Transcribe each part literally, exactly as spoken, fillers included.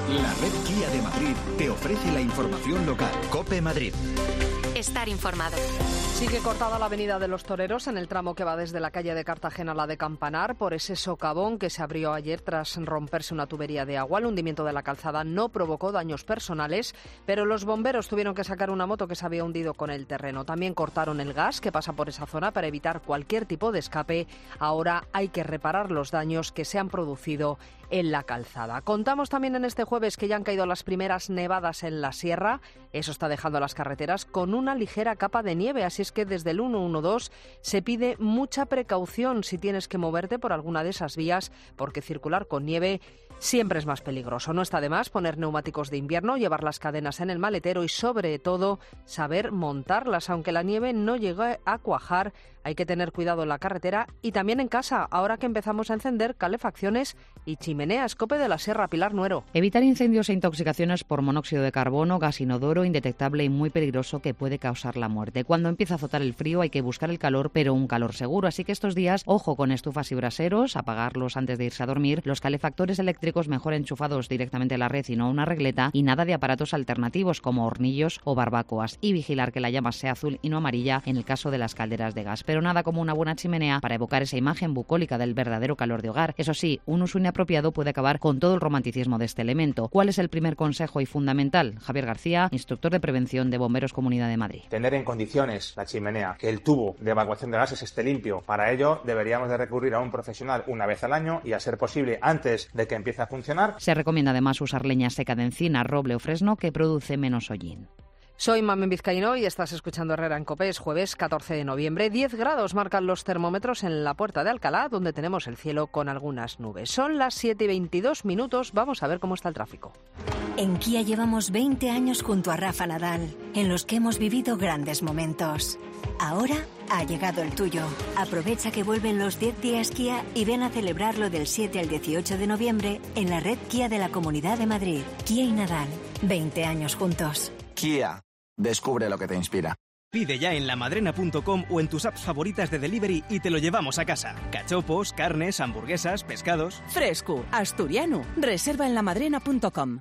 La red Kia de Madrid te ofrece la información local. COPE Madrid. Estar informado. Sigue cortada la avenida de los Toreros en el tramo que va desde la calle de Cartagena a la de Campanar por ese socavón que se abrió ayer tras romperse una tubería de agua. El hundimiento de la calzada no provocó daños personales, pero los bomberos tuvieron que sacar una moto que se había hundido con el terreno. También cortaron el gas que pasa por esa zona para evitar cualquier tipo de escape. Ahora hay que reparar los daños que se han producido en la calzada. Contamos también en este jueves que ya han caído las primeras nevadas en la sierra. Eso está dejando las carreteras con una ligera capa de nieve, así es que desde el ciento doce se pide mucha precaución si tienes que moverte por alguna de esas vías, porque circular con nieve siempre es más peligroso. No está de más poner neumáticos de invierno, llevar las cadenas en el maletero y, sobre todo, saber montarlas. Aunque la nieve no llegue a cuajar, hay que tener cuidado en la carretera y también en casa, ahora que empezamos a encender calefacciones y chimeneas. COPE de la Sierra, Pilar Nuero. Evitar incendios e intoxicaciones por monóxido de carbono, gas inodoro, indetectable y muy peligroso que puede causar la muerte. Cuando empieza a azotar el frío hay que buscar el calor, pero un calor seguro. Así que estos días, ojo con estufas y braseros, apagarlos antes de irse a dormir, los calefactores eléctricos mejor enchufados directamente a la red y no a una regleta, y nada de aparatos alternativos como hornillos o barbacoas, y vigilar que la llama sea azul y no amarilla en el caso de las calderas de gas. Pero nada como una buena chimenea para evocar esa imagen bucólica del verdadero calor de hogar. Eso sí, un uso inapropiado puede acabar con todo el romanticismo de este elemento. ¿Cuál es el primer consejo y fundamental? Javier García, instructor de prevención de Bomberos Comunidad de Madrid. Tener en condiciones la chimenea, que el tubo de evacuación de gases esté limpio. Para ello deberíamos de recurrir a un profesional una vez al año y, a ser posible, antes de que empiece a funcionar. Se recomienda además usar leña seca de encina, roble o fresno, que produce menos hollín. Soy Mamen Vizcaíno y estás escuchando Herrera en COPE. Es jueves catorce de noviembre. diez grados marcan los termómetros en la Puerta de Alcalá, donde tenemos el cielo con algunas nubes. Son las siete y veintidós minutos. Vamos a ver cómo está el tráfico. En Kia llevamos veinte años junto a Rafa Nadal, en los que hemos vivido grandes momentos. Ahora ha llegado el tuyo. Aprovecha que vuelven los diez días Kia y ven a celebrarlo del siete al dieciocho de noviembre en la red Kia de la Comunidad de Madrid. Kia y Nadal, veinte años juntos. Kia. Descubre lo que te inspira. Pide ya en lamadrena punto com o en tus apps favoritas de delivery y te lo llevamos a casa. Cachopos, carnes, hamburguesas, pescados. Fresco, asturiano. Reserva en lamadrena punto com.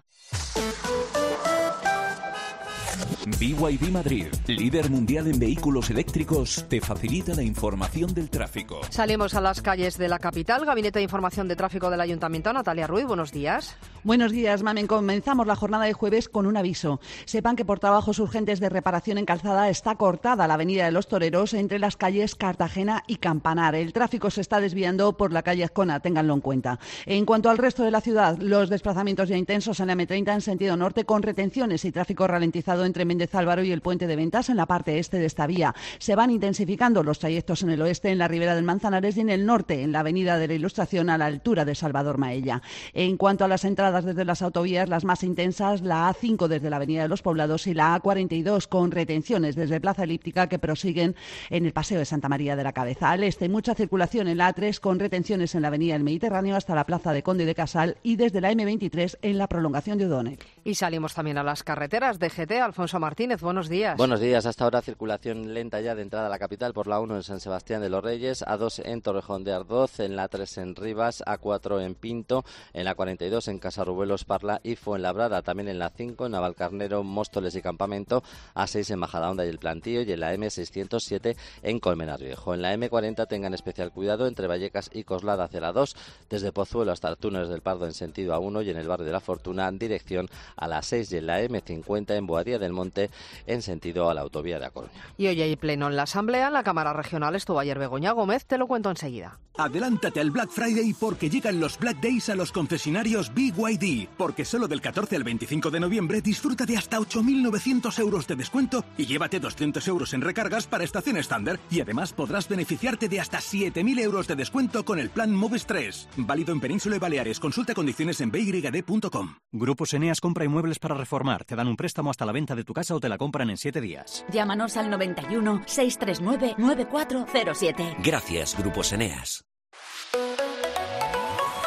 B Y D Madrid, líder mundial en vehículos eléctricos, te facilita la información del tráfico. Salimos a las calles de la capital. Gabinete de Información de Tráfico del Ayuntamiento. Natalia Ruiz, buenos días. Buenos días, Mamen. Comenzamos la jornada de jueves con un aviso. Sepan que por trabajos urgentes de reparación en calzada está cortada la avenida de los Toreros entre las calles Cartagena y Campanar. El tráfico se está desviando por la calle Azcona, ténganlo en cuenta. En cuanto al resto de la ciudad, los desplazamientos ya intensos en la eme treinta en sentido norte, con retenciones y tráfico ralentizado entre Méndez Álvaro y el Puente de Ventas en la parte este de esta vía. Se van intensificando los trayectos en el oeste, en la ribera del Manzanares, y en el norte, en la avenida de la Ilustración, a la altura de Salvador Maella. En cuanto a las entradas desde las autovías, las más intensas, la A cinco desde la avenida de los Poblados y la A cuarenta y dos, con retenciones desde Plaza Elíptica que prosiguen en el Paseo de Santa María de la Cabeza. Al este, mucha circulación en la A tres, con retenciones en la avenida del Mediterráneo hasta la Plaza de Conde de Casal, y desde la eme veintitrés en la prolongación de O'Donnell. Y salimos también a las carreteras de G T. Alfonso Martínez, buenos días. Buenos días. Hasta ahora circulación lenta ya de entrada a la capital por la uno en San Sebastián de los Reyes, A dos en Torrejón de Ardoz, en la A tres en Rivas, A cuatro en Pinto, en la cuarenta y dos en Casarrubelos, Parla y Fuenlabrada, también en la cinco en Navalcarnero, Móstoles y Campamento, A seis en Majadahonda y El Plantío, y en la eme seiscientos siete en Colmenar Viejo. En la eme cuarenta tengan especial cuidado entre Vallecas y Coslada hacia la dos, desde Pozuelo hasta Túneles del Pardo en sentido A uno, y en el barrio de la Fortuna en dirección a la seis, y en la eme cincuenta en Boadía del Monte en sentido a la autovía de A Coruña. Y hoy hay pleno en la Asamblea. En la Cámara Regional estuvo ayer Begoña Gómez. Te lo cuento enseguida. Adelántate al Black Friday porque llegan los Black Days a los concesionarios B Y D. Porque solo del catorce al veinticinco de noviembre disfruta de hasta ocho mil novecientos euros de descuento y llévate doscientos euros en recargas para estación estándar. Y además podrás beneficiarte de hasta siete mil euros de descuento con el plan Moves tres. Válido en Península y Baleares. Consulta condiciones en b y d punto com. Grupos Eneas compra inmuebles para reformar. Te dan un préstamo hasta la venta de tu casa o te la compran en siete días. Llámanos al noventa y uno, seiscientos treinta y nueve, noventa y cuatro cero siete. Gracias, Grupos Eneas.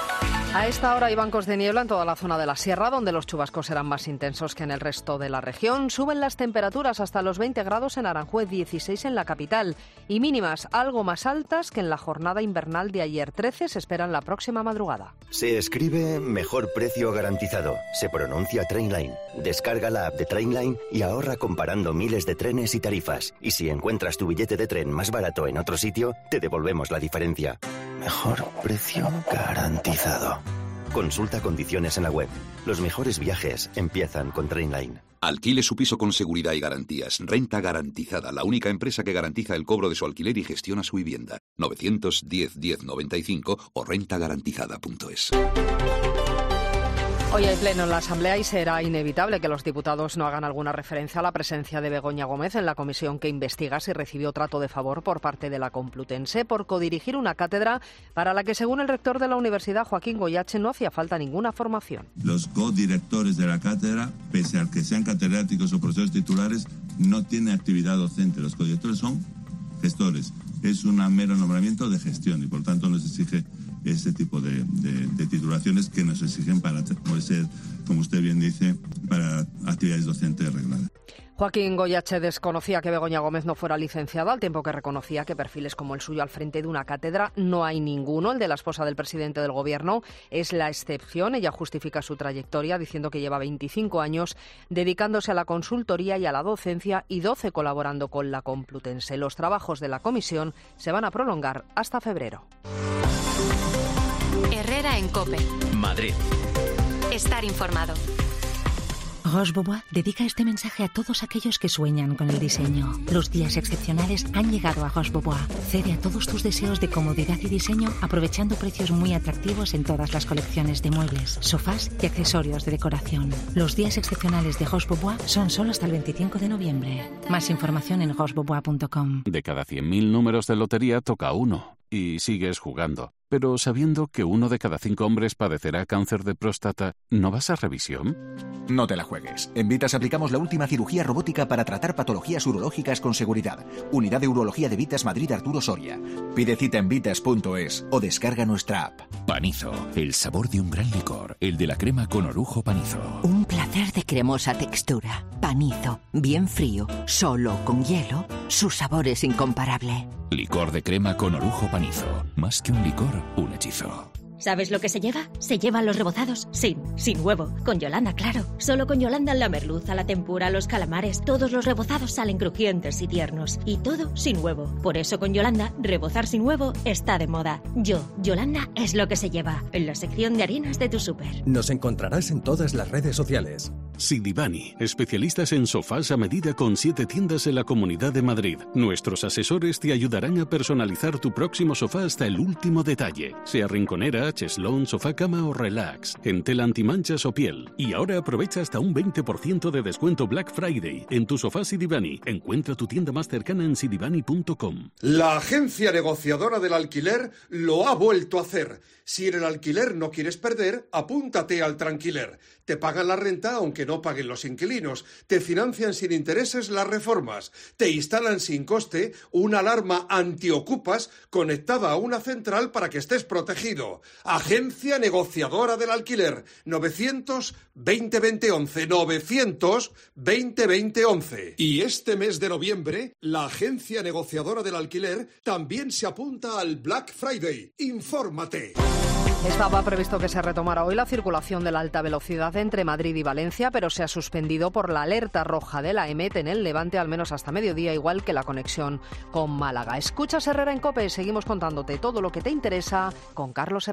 A esta hora hay bancos de niebla en toda la zona de la sierra, donde los chubascos serán más intensos que en el resto de la región. Suben las temperaturas hasta los veinte grados en Aranjuez, dieciséis en la capital, y mínimas algo más altas que en la jornada invernal de ayer. trece se esperan la próxima madrugada. Se escribe mejor precio garantizado. Se pronuncia Trainline. Descarga la app de Trainline y ahorra comparando miles de trenes y tarifas. Y si encuentras tu billete de tren más barato en otro sitio, te devolvemos la diferencia. Mejor precio garantizado. Consulta condiciones en la web. Los mejores viajes empiezan con Trainline. Alquile su piso con seguridad y garantías. Renta Garantizada, la única empresa que garantiza el cobro de su alquiler y gestiona su vivienda. novecientos diez diez noventa y cinco o renta garantizada punto es. Hoy hay pleno en la Asamblea y será inevitable que los diputados no hagan alguna referencia a la presencia de Begoña Gómez en la comisión que investiga si recibió trato de favor por parte de la Complutense por codirigir una cátedra para la que, según el rector de la universidad, Joaquín Goyache, no hacía falta ninguna formación. Los codirectores de la cátedra, pese a que sean catedráticos o profesores titulares, no tienen actividad docente. Los codirectores son gestores. Es un mero nombramiento de gestión y, por tanto, nos exige ese tipo de, de, de titulaciones que nos exigen para ser, como usted bien dice, para actividades docentes regladas. Joaquín Goyache desconocía que Begoña Gómez no fuera licenciada, al tiempo que reconocía que perfiles como el suyo al frente de una cátedra no hay ninguno. El de la esposa del presidente del Gobierno es la excepción. Ella justifica su trayectoria diciendo que lleva veinticinco años dedicándose a la consultoría y a la docencia y doce colaborando con la Complutense. Los trabajos de la comisión se van a prolongar hasta febrero. Herrera en COPE. Madrid. Estar informado. Roche Bobois dedica este mensaje a todos aquellos que sueñan con el diseño. Los días excepcionales han llegado a Roche Bobois. Cede a todos tus deseos de comodidad y diseño aprovechando precios muy atractivos en todas las colecciones de muebles, sofás y accesorios de decoración. Los días excepcionales de Roche Bobois son solo hasta el veinticinco de noviembre. Más información en roche bobois punto com. De cada cien mil números de lotería toca uno y sigues jugando. Pero sabiendo que uno de cada cinco hombres padecerá cáncer de próstata, ¿no vas a revisión? No te la juegues. En Vitas aplicamos la última cirugía robótica para tratar patologías urológicas con seguridad. Unidad de Urología de Vitas Madrid Arturo Soria. Pide cita en vitas punto es o descarga nuestra app. Panizo, el sabor de un gran licor. El de la crema con orujo Panizo. Un placer de cremosa textura. Panizo, bien frío, solo con hielo. Su sabor es incomparable. Licor de crema con orujo Panizo. Más que un licor, un hechizo. ¿Sabes lo que se lleva? Se llevan los rebozados sin, sin huevo. Con Yolanda, claro. Solo con Yolanda la merluza, la tempura, los calamares. Todos los rebozados salen crujientes y tiernos. Y todo sin huevo. Por eso con Yolanda, rebozar sin huevo está de moda. Yo, Yolanda, es lo que se lleva. En la sección de harinas de tu súper. Nos encontrarás en todas las redes sociales. Sidibani, especialistas en sofás a medida con siete tiendas en la Comunidad de Madrid. Nuestros asesores te ayudarán a personalizar tu próximo sofá hasta el último detalle. Sea rinconera, cheslón, sofá cama o relax, en tela antimanchas o piel. Y ahora aprovecha hasta un veinte por ciento de descuento Black Friday en tu sofá Sidibani. Encuentra tu tienda más cercana en sidibani punto com. La agencia negociadora del alquiler lo ha vuelto a hacer. Si en el alquiler no quieres perder, apúntate al Tranquiler. Te pagan la renta aunque no paguen los inquilinos. Te financian sin intereses las reformas. Te instalan sin coste una alarma antiocupas conectada a una central para que estés protegido. Agencia negociadora del alquiler. novecientos veinte veinte once. novecientos veinte veinte once. Y este mes de noviembre, la agencia negociadora del alquiler también se apunta al Black Friday. Infórmate. Estaba previsto que se retomara hoy la circulación de la alta velocidad entre Madrid y Valencia, pero se ha suspendido por la alerta roja de la EMET en el Levante, al menos hasta mediodía, igual que la conexión con Málaga. Escuchas Herrera en COPE, seguimos contándote todo lo que te interesa con Carlos Herrera.